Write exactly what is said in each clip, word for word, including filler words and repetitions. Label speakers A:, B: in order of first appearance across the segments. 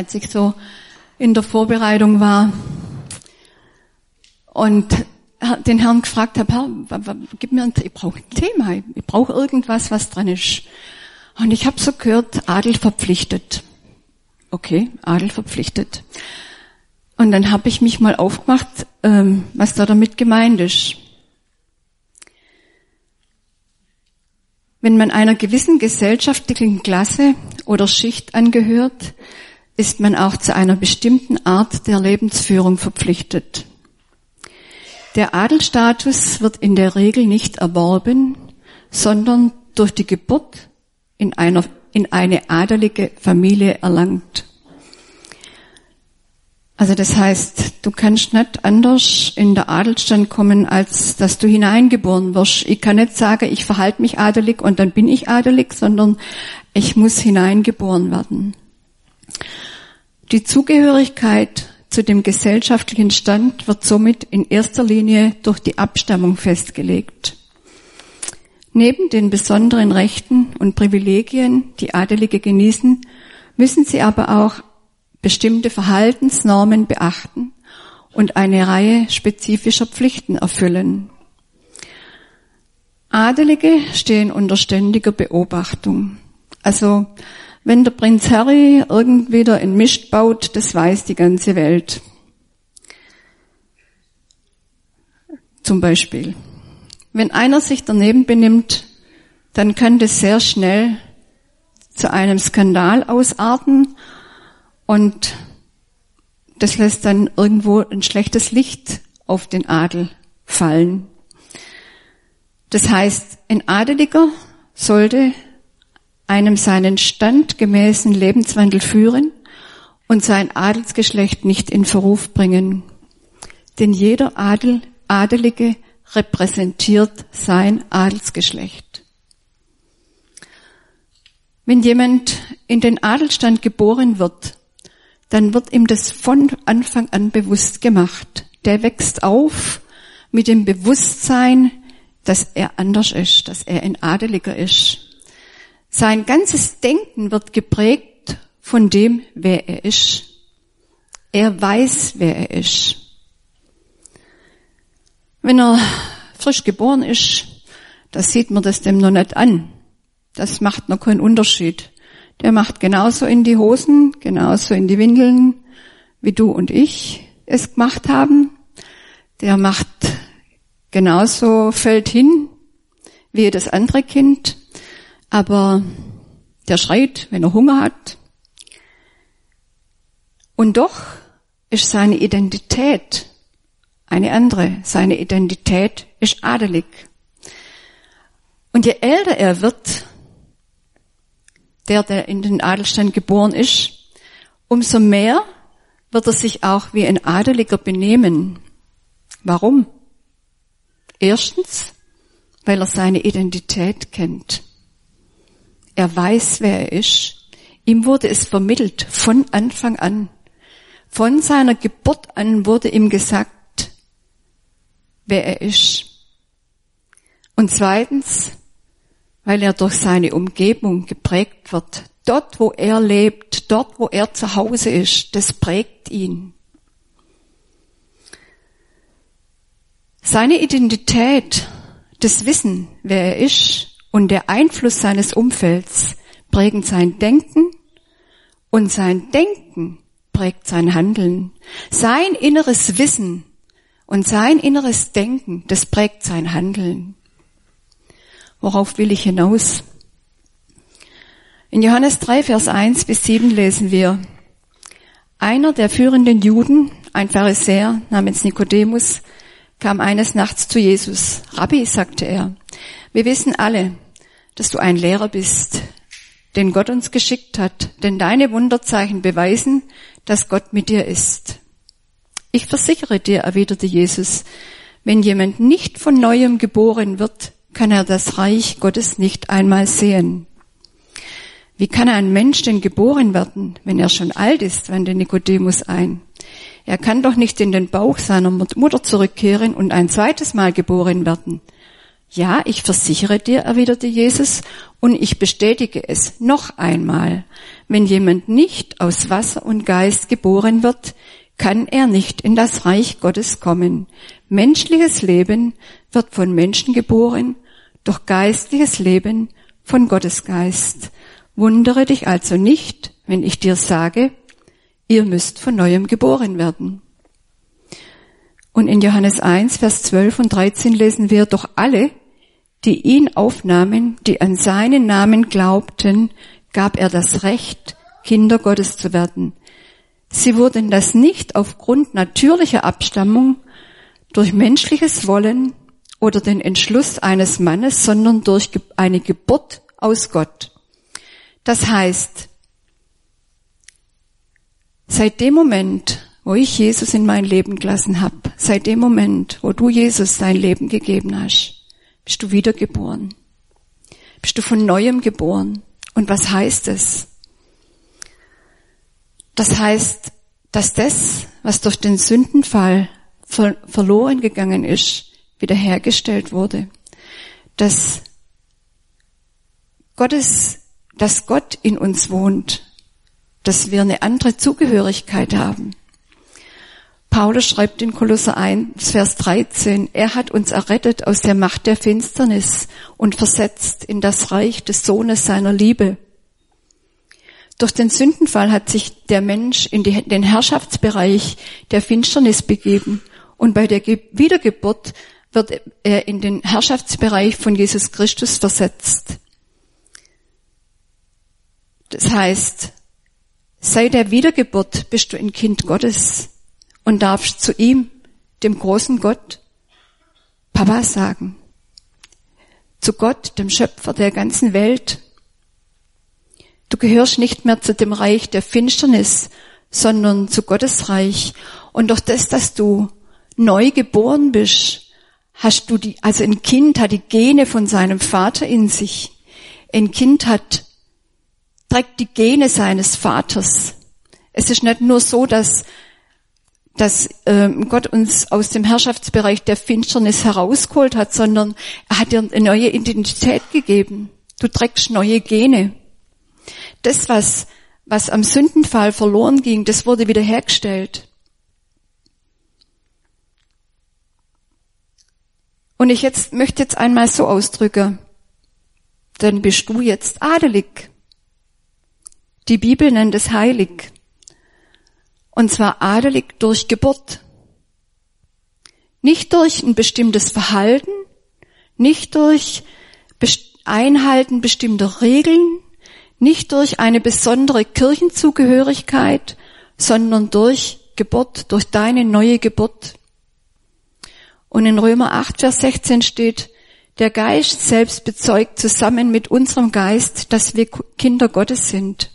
A: als ich so in der Vorbereitung war und den Herrn gefragt habe, Herr, gib mir ein, ich brauche ein Thema, ich brauche irgendwas, was dran ist. Und ich habe so gehört, Adel verpflichtet. Okay, Adel verpflichtet. Und dann habe ich mich mal aufgemacht, ähm, was da damit gemeint ist. Wenn man einer gewissen gesellschaftlichen Klasse oder Schicht angehört, ist man auch zu einer bestimmten Art der Lebensführung verpflichtet. Der Adelstatus wird in der Regel nicht erworben, sondern durch die Geburt in einer, in eine adelige Familie erlangt. Also das heißt, du kannst nicht anders in den Adelsstand kommen, als dass du hineingeboren wirst. Ich kann nicht sagen, ich verhalte mich adelig und dann bin ich adelig, sondern ich muss hineingeboren werden. Die Zugehörigkeit zu dem gesellschaftlichen Stand wird somit in erster Linie durch die Abstammung festgelegt. Neben den besonderen Rechten und Privilegien, die Adelige genießen, müssen sie aber auch bestimmte Verhaltensnormen beachten und eine Reihe spezifischer Pflichten erfüllen. Adelige stehen unter ständiger Beobachtung. Also, wenn der Prinz Harry irgendwie da einen Mist baut, das weiß die ganze Welt. Zum Beispiel. Wenn einer sich daneben benimmt, dann kann das sehr schnell zu einem Skandal ausarten und das lässt dann irgendwo ein schlechtes Licht auf den Adel fallen. Das heißt, ein Adeliger sollte einem seinen standgemäßen Lebenswandel führen und sein Adelsgeschlecht nicht in Verruf bringen. Denn jeder Adel, Adelige repräsentiert sein Adelsgeschlecht. Wenn jemand in den Adelstand geboren wird, dann wird ihm das von Anfang an bewusst gemacht. Der wächst auf mit dem Bewusstsein, dass er anders ist, dass er ein Adeliger ist. Sein ganzes Denken wird geprägt von dem, wer er ist. Er weiß, wer er ist. Wenn er frisch geboren ist, da sieht man das dem noch nicht an. Das macht noch keinen Unterschied. Der macht genauso in die Hosen, genauso in die Windeln, wie du und ich es gemacht haben. Der macht genauso, fällt hin, wie jedes andere Kind. Aber der schreit, wenn er Hunger hat. Und doch ist seine Identität eine andere. Seine Identität ist adelig. Und je älter er wird, der, der in den Adelstand geboren ist, umso mehr wird er sich auch wie ein Adeliger benehmen. Warum? Erstens, weil er seine Identität kennt. Er weiß, wer er ist. Ihm wurde es vermittelt von Anfang an. Von seiner Geburt an wurde ihm gesagt, wer er ist. Und zweitens, weil er durch seine Umgebung geprägt wird. Dort, wo er lebt, dort, wo er zu Hause ist, das prägt ihn. Seine Identität, das Wissen, wer er ist, und der Einfluss seines Umfelds prägen sein Denken und sein Denken prägt sein Handeln. Sein inneres Wissen und sein inneres Denken, das prägt sein Handeln. Worauf will ich hinaus? In Johannes drei, Vers eins bis sieben lesen wir: Einer der führenden Juden, ein Pharisäer namens Nikodemus, kam eines Nachts zu Jesus. Rabbi, sagte er, wir wissen alle, dass du ein Lehrer bist, den Gott uns geschickt hat, denn deine Wunderzeichen beweisen, dass Gott mit dir ist. Ich versichere dir, erwiderte Jesus, wenn jemand nicht von Neuem geboren wird, kann er das Reich Gottes nicht einmal sehen. Wie kann ein Mensch denn geboren werden, wenn er schon alt ist, wandte Nikodemus ein. Er kann doch nicht in den Bauch seiner Mutter zurückkehren und ein zweites Mal geboren werden. Ja, ich versichere dir, erwiderte Jesus, und ich bestätige es noch einmal. Wenn jemand nicht aus Wasser und Geist geboren wird, kann er nicht in das Reich Gottes kommen. Menschliches Leben wird von Menschen geboren, doch geistliches Leben von Gottes Geist. Wundere dich also nicht, wenn ich dir sage, ihr müsst von Neuem geboren werden. Und in Johannes eins, Vers zwölf und dreizehn lesen wir, doch alle, die ihn aufnahmen, die an seinen Namen glaubten, gab er das Recht, Kinder Gottes zu werden. Sie wurden das nicht aufgrund natürlicher Abstammung, durch menschliches Wollen oder den Entschluss eines Mannes, sondern durch eine Geburt aus Gott. Das heißt, seit dem Moment, wo ich Jesus in mein Leben gelassen habe, seit dem Moment, wo du Jesus dein Leben gegeben hast, bist du wiedergeboren. Bist du von Neuem geboren. Und was heißt es? Das heißt, dass das, was durch den Sündenfall ver- verloren gegangen ist, wiederhergestellt wurde. Dass Gottes, dass Gott in uns wohnt, dass wir eine andere Zugehörigkeit haben. Paulus schreibt in Kolosser eins, Vers dreizehn, er hat uns errettet aus der Macht der Finsternis und versetzt in das Reich des Sohnes seiner Liebe. Durch den Sündenfall hat sich der Mensch in die, den Herrschaftsbereich der Finsternis begeben und bei der Ge- Wiedergeburt wird er in den Herrschaftsbereich von Jesus Christus versetzt. Das heißt, seit der Wiedergeburt bist du ein Kind Gottes und darfst zu ihm, dem großen Gott, Papa sagen. Zu Gott, dem Schöpfer der ganzen Welt. Du gehörst nicht mehr zu dem Reich der Finsternis, sondern zu Gottes Reich. Und durch das, dass du neu geboren bist, hast du die, also ein Kind hat die Gene von seinem Vater in sich. Ein Kind hat, trägt die Gene seines Vaters. Es ist nicht nur so, dass dass ähm, Gott uns aus dem Herrschaftsbereich der Finsternis herausgeholt hat, sondern er hat dir eine neue Identität gegeben. Du trägst neue Gene. Das, was, was am Sündenfall verloren ging, das wurde wiederhergestellt. Und ich jetzt möchte jetzt einmal so ausdrücken, dann bist du jetzt adelig. Die Bibel nennt es heilig. Und zwar adelig durch Geburt. Nicht durch ein bestimmtes Verhalten, nicht durch Einhalten bestimmter Regeln, nicht durch eine besondere Kirchenzugehörigkeit, sondern durch Geburt, durch deine neue Geburt. Und in Römer acht, Vers sechzehn steht, der Geist selbst bezeugt zusammen mit unserem Geist, dass wir Kinder Gottes sind.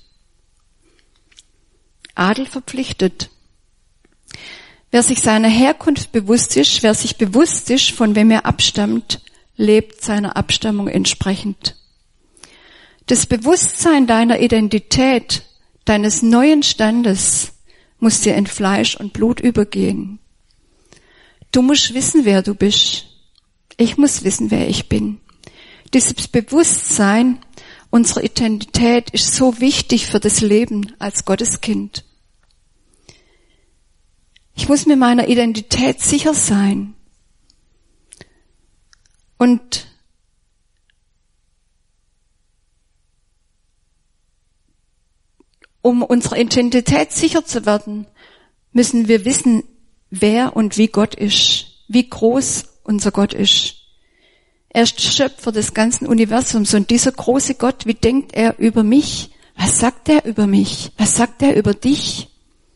A: Adel verpflichtet. Wer sich seiner Herkunft bewusst ist, wer sich bewusst ist, von wem er abstammt, lebt seiner Abstammung entsprechend. Das Bewusstsein deiner Identität, deines neuen Standes, muss dir in Fleisch und Blut übergehen. Du musst wissen, wer du bist. Ich muss wissen, wer ich bin. Dieses Bewusstsein unserer Identität ist so wichtig für das Leben als Gotteskind. Ich muss mir meiner Identität sicher sein. Und um unserer Identität sicher zu werden, müssen wir wissen, wer und wie Gott ist, wie groß unser Gott ist. Er ist Schöpfer des ganzen Universums und dieser große Gott, wie denkt er über mich? Was sagt er über mich? Was sagt er über dich?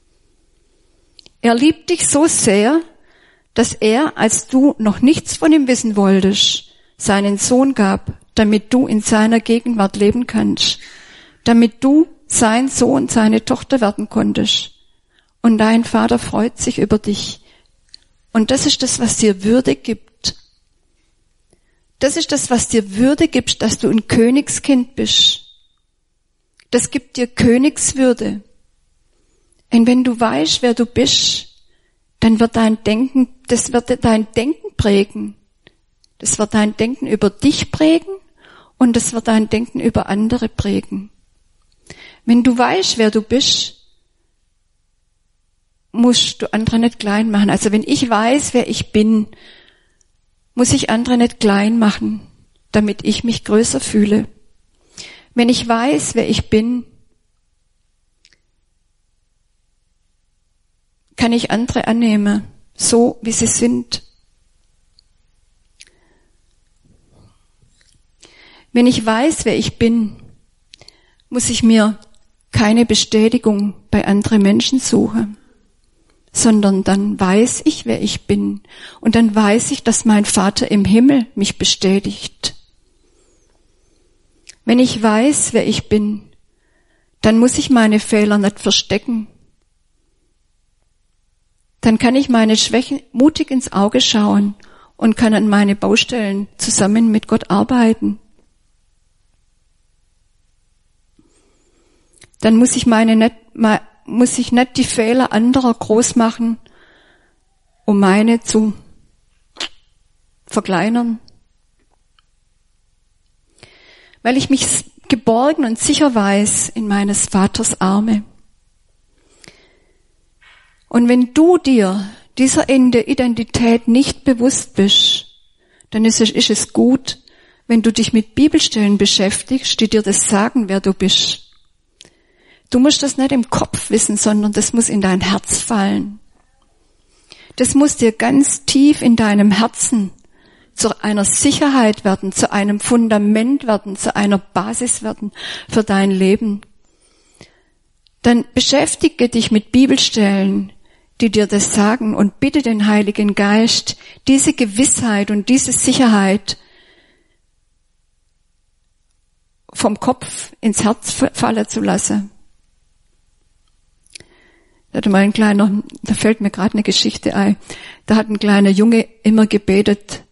A: Er liebt dich so sehr, dass er, als du noch nichts von ihm wissen wolltest, seinen Sohn gab, damit du in seiner Gegenwart leben kannst, damit du sein Sohn, seine Tochter werden konntest. Und dein Vater freut sich über dich. Und das ist das, was dir Würde gibt. Das ist das, was dir Würde gibt, dass du ein Königskind bist. Das gibt dir Königswürde. Und wenn du weißt, wer du bist, dann wird dein Denken, das wird dein Denken prägen. Das wird dein Denken über dich prägen und das wird dein Denken über andere prägen. Wenn du weißt, wer du bist, musst du andere nicht klein machen. Also wenn ich weiß, wer ich bin, muss ich andere nicht klein machen, damit ich mich größer fühle. Wenn ich weiß, wer ich bin, kann ich andere annehmen, so wie sie sind. Wenn ich weiß, wer ich bin, muss ich mir keine Bestätigung bei anderen Menschen suchen, sondern dann weiß ich, wer ich bin. Und dann weiß ich, dass mein Vater im Himmel mich bestätigt. Wenn ich weiß, wer ich bin, dann muss ich meine Fehler nicht verstecken. Dann kann ich meine Schwächen mutig ins Auge schauen und kann an meine Baustellen zusammen mit Gott arbeiten. Dann muss ich meine nicht, muss ich nicht die Fehler anderer groß machen, um meine zu verkleinern. Weil ich mich geborgen und sicher weiß in meines Vaters Arme. Und wenn du dir dieser Identität nicht bewusst bist, dann ist es, ist es gut, wenn du dich mit Bibelstellen beschäftigst, die dir das sagen, wer du bist. Du musst das nicht im Kopf wissen, sondern das muss in dein Herz fallen. Das muss dir ganz tief in deinem Herzen zu einer Sicherheit werden, zu einem Fundament werden, zu einer Basis werden für dein Leben. Dann beschäftige dich mit Bibelstellen, die dir das sagen, und bitte den Heiligen Geist, diese Gewissheit und diese Sicherheit vom Kopf ins Herz fallen zu lassen. Da hat mal ein kleiner, da fällt mir gerade eine Geschichte ein. Da hat ein kleiner Junge immer gebetet: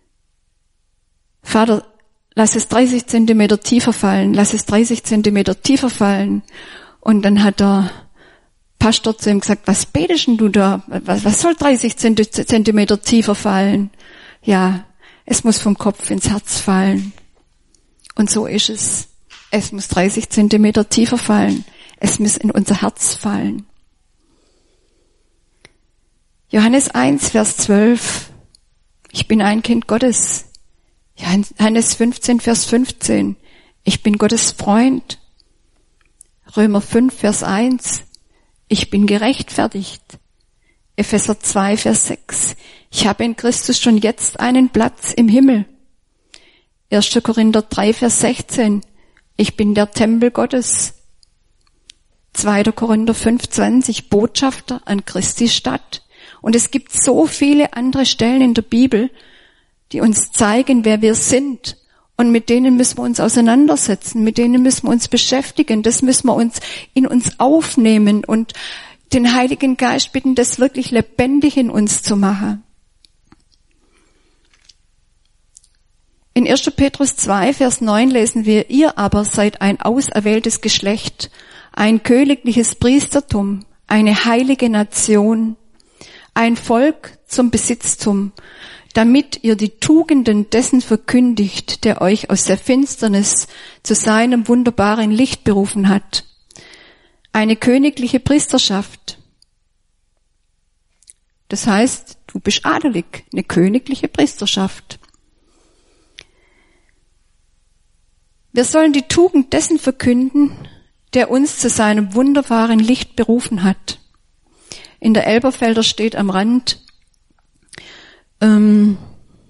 A: Vater, lass es dreißig Zentimeter tiefer fallen, lass es dreißig Zentimeter tiefer fallen. Und dann hat der Pastor zu ihm gesagt: Was betest denn du da? Was, was soll dreißig Zentimeter tiefer fallen? Ja, es muss vom Kopf ins Herz fallen. Und so ist es. Es muss dreißig Zentimeter tiefer fallen. Es muss in unser Herz fallen. Johannes eins, Vers zwölf. Ich bin ein Kind Gottes. Johannes fünfzehn, Vers fünfzehn. Ich bin Gottes Freund. Römer fünf, Vers eins. Ich bin gerechtfertigt. Epheser zwei, Vers sechs. Ich habe in Christus schon jetzt einen Platz im Himmel. erster Korinther drei, Vers sechzehn. Ich bin der Tempel Gottes. zweiter Korinther fünf, zwanzig. Botschafter an Christi Stadt. Und es gibt so viele andere Stellen in der Bibel, die uns zeigen, wer wir sind. Und mit denen müssen wir uns auseinandersetzen, mit denen müssen wir uns beschäftigen, das müssen wir uns in uns aufnehmen und den Heiligen Geist bitten, das wirklich lebendig in uns zu machen. In erster Petrus zwei, Vers neun lesen wir: Ihr aber seid ein auserwähltes Geschlecht, ein königliches Priestertum, eine heilige Nation, ein Volk zum Besitztum, damit ihr die Tugenden dessen verkündigt, der euch aus der Finsternis zu seinem wunderbaren Licht berufen hat. Eine königliche Priesterschaft. Das heißt, du bist adelig, eine königliche Priesterschaft. Wir sollen die Tugend dessen verkünden, der uns zu seinem wunderbaren Licht berufen hat. In der Elberfelder steht am Rand, ähm,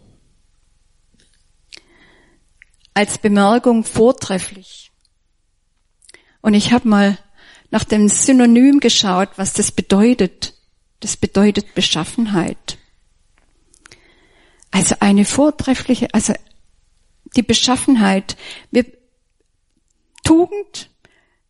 A: als Bemerkung vortrefflich. Und ich habe mal nach dem Synonym geschaut, was das bedeutet. Das bedeutet Beschaffenheit. Also eine vortreffliche, also die Beschaffenheit. Wir, Tugend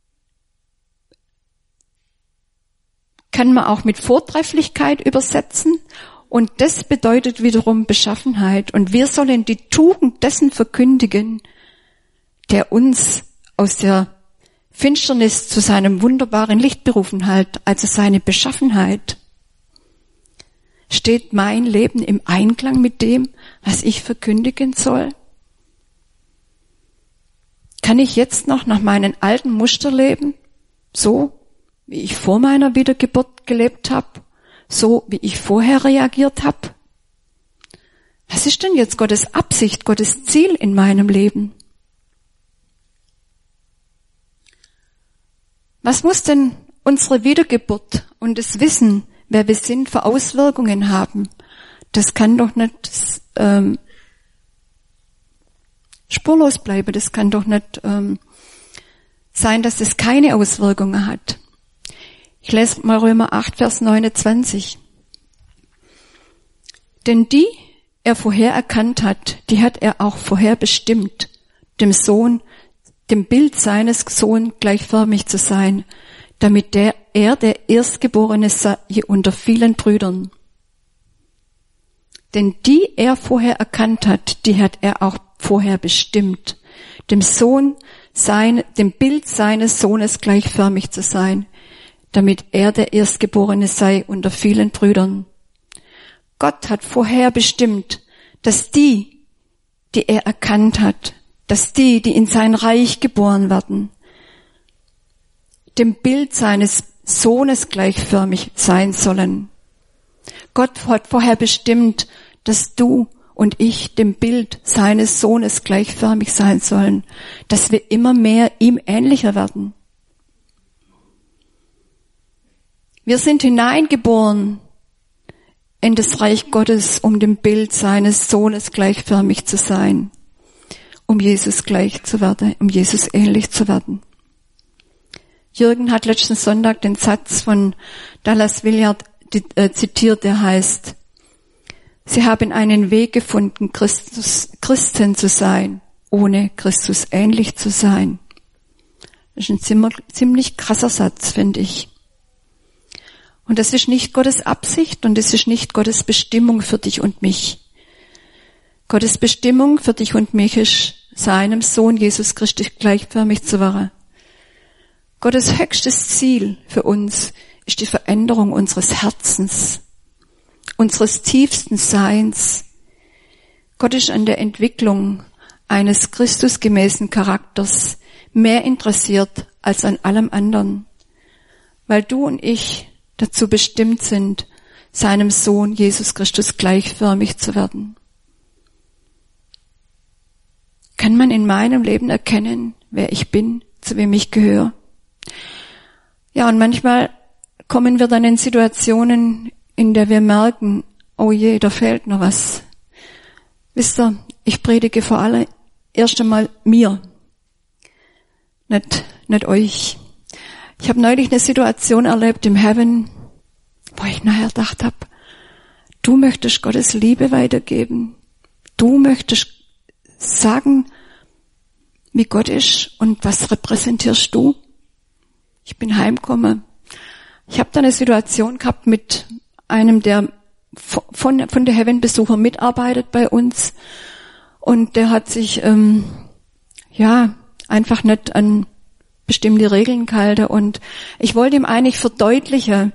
A: kann man auch mit Vortrefflichkeit übersetzen. Und das bedeutet wiederum Beschaffenheit. Und wir sollen die Tugend dessen verkündigen, der uns aus der Finsternis zu seinem wunderbaren Licht berufen hat, also seine Beschaffenheit. Steht mein Leben im Einklang mit dem, was ich verkündigen soll? Kann ich jetzt noch nach meinen alten Muster leben? So, wie ich vor meiner Wiedergeburt gelebt habe? So, wie ich vorher reagiert habe? Was ist denn jetzt Gottes Absicht, Gottes Ziel in meinem Leben? Was muss denn unsere Wiedergeburt und das Wissen, wer wir sind, für Auswirkungen haben? Das kann doch nicht ähm, spurlos bleiben. Das kann doch nicht ähm, sein, dass es keine Auswirkungen hat. Ich lese mal Römer acht, Vers neunundzwanzig. Denn die er vorher erkannt hat, die hat er auch vorher bestimmt, dem Sohn, dem Bild seines Sohnes gleichförmig zu sein, damit der, er der Erstgeborene sei unter vielen Brüdern. Denn die er vorher erkannt hat, die hat er auch vorher bestimmt, dem Sohn, sein, dem Bild seines Sohnes gleichförmig zu sein, damit er der Erstgeborene sei unter vielen Brüdern. Gott hat vorher bestimmt, dass die, die er erkannt hat, dass die, die in sein Reich geboren werden, dem Bild seines Sohnes gleichförmig sein sollen. Gott hat vorher bestimmt, dass du und ich dem Bild seines Sohnes gleichförmig sein sollen, dass wir immer mehr ihm ähnlicher werden. Wir sind hineingeboren in das Reich Gottes, um dem Bild seines Sohnes gleichförmig zu sein, um Jesus gleich zu werden, um Jesus ähnlich zu werden. Jürgen hat letzten Sonntag den Satz von Dallas Willard äh, zitiert, der heißt: Sie haben einen Weg gefunden, Christus, Christen zu sein, ohne Christus ähnlich zu sein. Das ist ein ziemlich, ziemlich krasser Satz, finde ich. Und das ist nicht Gottes Absicht und das ist nicht Gottes Bestimmung für dich und mich. Gottes Bestimmung für dich und mich ist, seinem Sohn Jesus Christus gleichförmig zu werden. Gottes höchstes Ziel für uns ist die Veränderung unseres Herzens, unseres tiefsten Seins. Gott ist an der Entwicklung eines Christusgemäßen Charakters mehr interessiert als an allem anderen, weil du und ich dazu bestimmt sind, seinem Sohn Jesus Christus gleichförmig zu werden. Kann man in meinem Leben erkennen, wer ich bin, zu wem ich gehöre? Ja, und manchmal kommen wir dann in Situationen, in der wir merken, oh je, da fehlt noch was. Wisst ihr, ich predige vor allem erst einmal mir, nicht, nicht euch. Ich habe neulich eine Situation erlebt im Heaven, wo ich nachher gedacht habe, du möchtest Gottes Liebe weitergeben. Du möchtest sagen, wie Gott ist und was repräsentierst du? Ich bin heimgekommen. Ich habe da eine Situation gehabt mit einem, der von, von der Heaven-Besucher mitarbeitet bei uns. Und der hat sich ähm, ja einfach nicht an bestimmte Regeln gehalten. Und ich wollte ihm eigentlich verdeutlichen,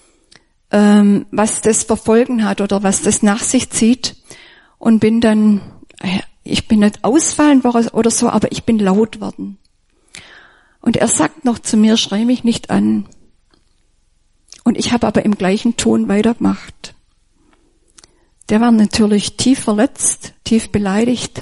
A: ähm, was das verfolgen hat oder was das nach sich zieht. Und bin dann, ich bin nicht ausfallend oder so, aber ich bin laut worden. Und er sagt noch zu mir, schrei mich nicht an. Und ich habe aber im gleichen Ton weitergemacht. Der war natürlich tief verletzt, tief beleidigt.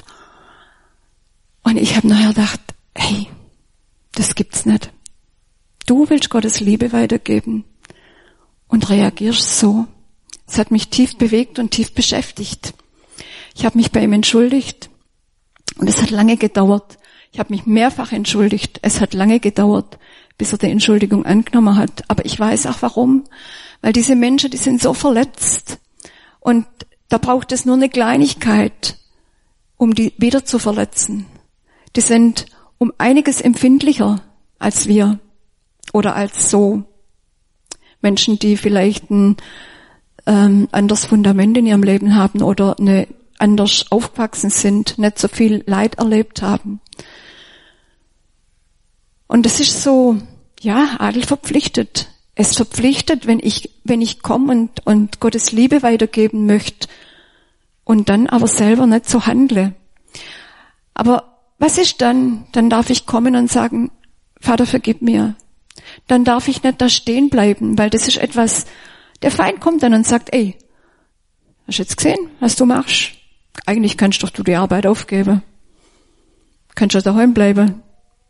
A: Und ich habe nachher gedacht, hey, das gibt's nicht. Du willst Gottes Liebe weitergeben und reagierst so. Es hat mich tief bewegt und tief beschäftigt. Ich habe mich bei ihm entschuldigt und es hat lange gedauert. Ich habe mich mehrfach entschuldigt. Es hat lange gedauert, bis er die Entschuldigung angenommen hat. Aber ich weiß auch warum. Weil diese Menschen, die sind so verletzt. Und da braucht es nur eine Kleinigkeit, um die wieder zu verletzen. Die sind um einiges empfindlicher als wir. Oder als so Menschen, die vielleicht ein ähm, anderes Fundament in ihrem Leben haben oder eine anders aufgewachsen sind, nicht so viel Leid erlebt haben. Und es ist so, ja, Adel verpflichtet, es verpflichtet, wenn ich, wenn ich komme und, und Gottes Liebe weitergeben möchte und dann aber selber nicht so handle. Aber was ist dann? Dann darf ich kommen und sagen, Vater, vergib mir. Dann darf ich nicht da stehen bleiben, weil das ist etwas, der Feind kommt dann und sagt, ey, hast du jetzt gesehen, was du machst? Eigentlich kannst doch du die Arbeit aufgeben. Kannst du daheim bleiben.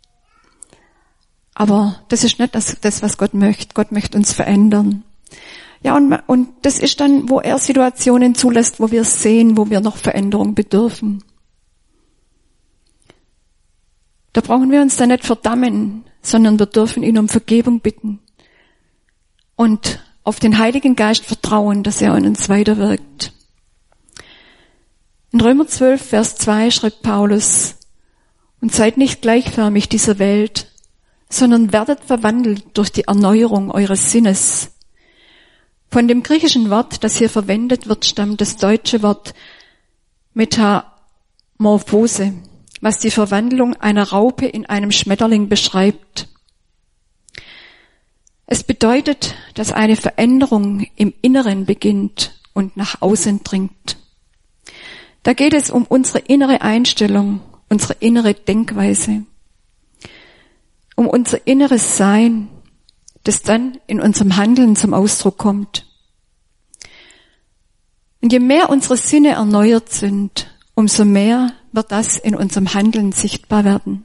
A: Aber das ist nicht das, das, was Gott möchte. Gott möchte uns verändern. Ja, und, und das ist dann, wo er Situationen zulässt, wo wir sehen, wo wir noch Veränderung bedürfen. Da brauchen wir uns dann nicht verdammen, sondern wir dürfen ihn um Vergebung bitten. Und auf den Heiligen Geist vertrauen, dass er an uns weiterwirkt. In Römer zwölf, Vers zwei schreibt Paulus, und seid nicht gleichförmig dieser Welt, sondern werdet verwandelt durch die Erneuerung eures Sinnes. Von dem griechischen Wort, das hier verwendet wird, stammt das deutsche Wort Metamorphose, was die Verwandlung einer Raupe in einem Schmetterling beschreibt. Es bedeutet, dass eine Veränderung im Inneren beginnt und nach außen dringt. Da geht es um unsere innere Einstellung, unsere innere Denkweise, um unser inneres Sein, das dann in unserem Handeln zum Ausdruck kommt. Und je mehr unsere Sinne erneuert sind, umso mehr wird das in unserem Handeln sichtbar werden.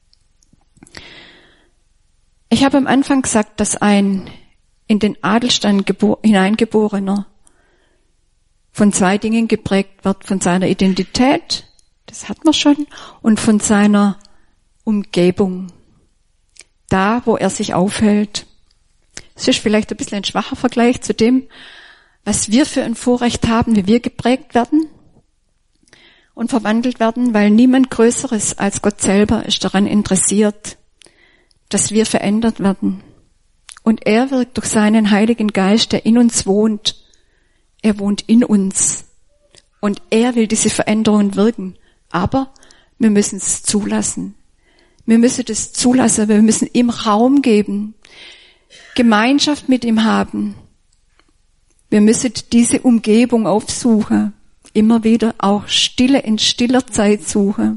A: Ich habe am Anfang gesagt, dass ein in den Adelstand gebor- hineingeborener von zwei Dingen geprägt wird, von seiner Identität, das hat man schon, und von seiner Umgebung. Da, wo er sich aufhält. Es ist vielleicht ein bisschen ein schwacher Vergleich zu dem, was wir für ein Vorrecht haben, wie wir geprägt werden und verwandelt werden, weil niemand Größeres als Gott selber ist daran interessiert, dass wir verändert werden. Und er wirkt durch seinen Heiligen Geist, der in uns wohnt. Er wohnt in uns. Und er will diese Veränderungen wirken. Aber wir müssen es zulassen. Wir müssen es zulassen. Wir müssen ihm Raum geben. Gemeinschaft mit ihm haben. Wir müssen diese Umgebung aufsuchen. Immer wieder auch Stille in stiller Zeit suchen.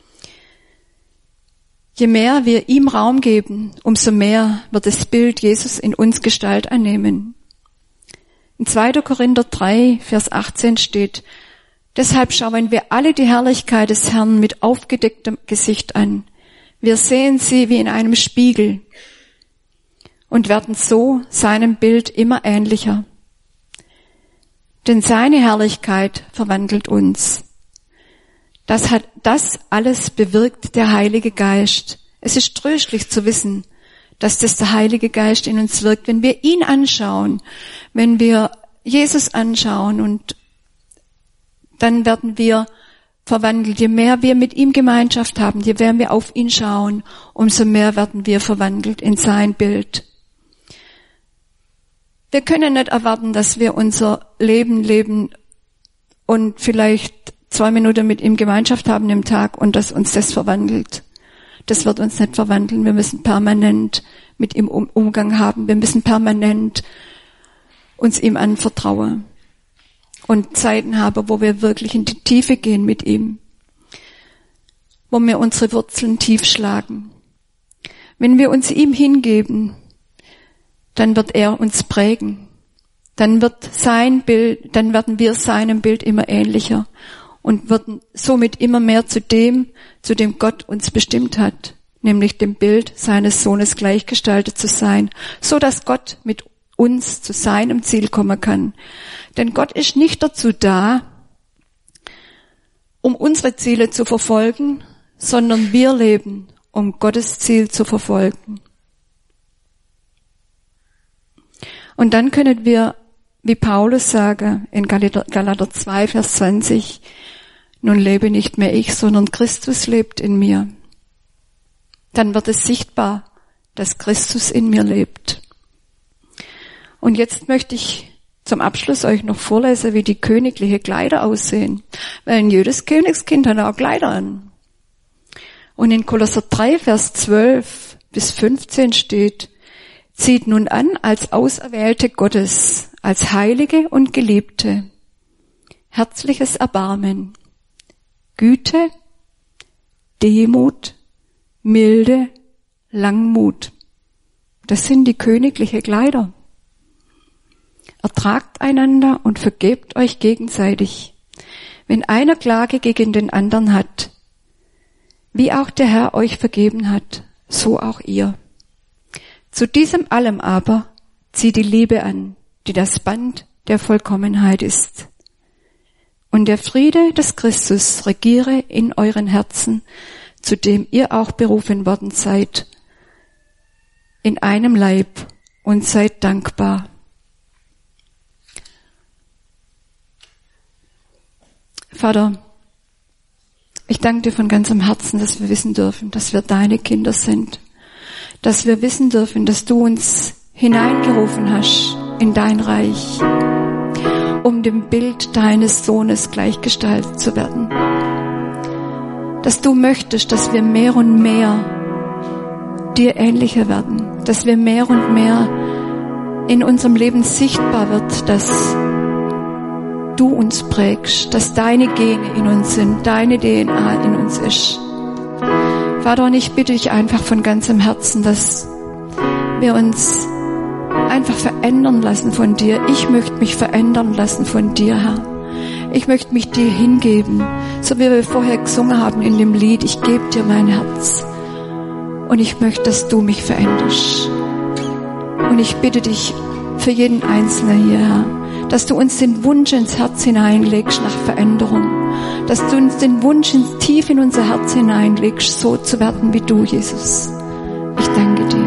A: Je mehr wir ihm Raum geben, umso mehr wird das Bild Jesus in uns Gestalt annehmen. In zweiter Korinther drei, Vers achtzehn steht, deshalb schauen wir alle die Herrlichkeit des Herrn mit aufgedecktem Gesicht an. Wir sehen sie wie in einem Spiegel und werden so seinem Bild immer ähnlicher. Denn seine Herrlichkeit verwandelt uns. Das hat, das alles bewirkt der Heilige Geist. Es ist tröstlich zu wissen, dass das der Heilige Geist in uns wirkt, wenn wir ihn anschauen, wenn wir Jesus anschauen, und dann werden wir verwandelt. Je mehr wir mit ihm Gemeinschaft haben, je mehr wir auf ihn schauen, umso mehr werden wir verwandelt in sein Bild. Wir können nicht erwarten, dass wir unser Leben leben und vielleicht zwei Minuten mit ihm Gemeinschaft haben im Tag und dass uns das verwandelt. Das wird uns nicht verwandeln. Wir müssen permanent mit ihm Umgang haben. Wir müssen permanent uns ihm anvertrauen und Zeiten haben, wo wir wirklich in die Tiefe gehen mit ihm, wo wir unsere Wurzeln tief schlagen. Wenn wir uns ihm hingeben, dann wird er uns prägen. Dann wird sein Bild, dann werden wir seinem Bild immer ähnlicher und werden somit immer mehr zu dem, zu dem Gott uns bestimmt hat, nämlich dem Bild seines Sohnes gleichgestaltet zu sein, so dass Gott mit uns zu seinem Ziel kommen kann. Denn Gott ist nicht dazu da, um unsere Ziele zu verfolgen, sondern wir leben, um Gottes Ziel zu verfolgen. Und dann können wir, wie Paulus sagen, in Galater zwei, Vers zwanzig, nun lebe nicht mehr ich, sondern Christus lebt in mir. Dann wird es sichtbar, dass Christus in mir lebt. Und jetzt möchte ich zum Abschluss euch noch vorlesen, wie die königliche Kleider aussehen. Weil ein jedes Königskind hat auch Kleider an. Und in Kolosser drei, Vers zwölf bis fünfzehn steht, Zieht nun an als Auserwählte Gottes, als Heilige und Geliebte, herzliches Erbarmen, Güte, Demut, Milde, Langmut. Das sind die königliche Kleider. Ertragt einander und vergebt euch gegenseitig, wenn einer Klage gegen den anderen hat. Wie auch der Herr euch vergeben hat, so auch ihr. Zu diesem allem aber zieht die Liebe an, die das Band der Vollkommenheit ist. Und der Friede des Christus regiere in euren Herzen, zu dem ihr auch berufen worden seid, in einem Leib, und seid dankbar. Vater, ich danke dir von ganzem Herzen, dass wir wissen dürfen, dass wir deine Kinder sind, dass wir wissen dürfen, dass du uns hineingerufen hast in dein Reich, um dem Bild deines Sohnes gleichgestaltet zu werden. Dass du möchtest, dass wir mehr und mehr dir ähnlicher werden, dass wir mehr und mehr in unserem Leben sichtbar wird, dass du uns prägst, dass deine Gene in uns sind, deine D N A in uns ist. Vater, und ich bitte dich einfach von ganzem Herzen, dass wir uns einfach verändern lassen von dir. Ich möchte mich verändern lassen von dir, Herr. Ich möchte mich dir hingeben, so wie wir vorher gesungen haben in dem Lied, ich gebe dir mein Herz. Und ich möchte, dass du mich veränderst. Und ich bitte dich für jeden Einzelnen hier, Herr, dass du uns den Wunsch ins Herz hineinlegst nach Veränderung. Dass du uns den Wunsch ins, tief in unser Herz hineinlegst, so zu werden wie du, Jesus. Ich danke dir.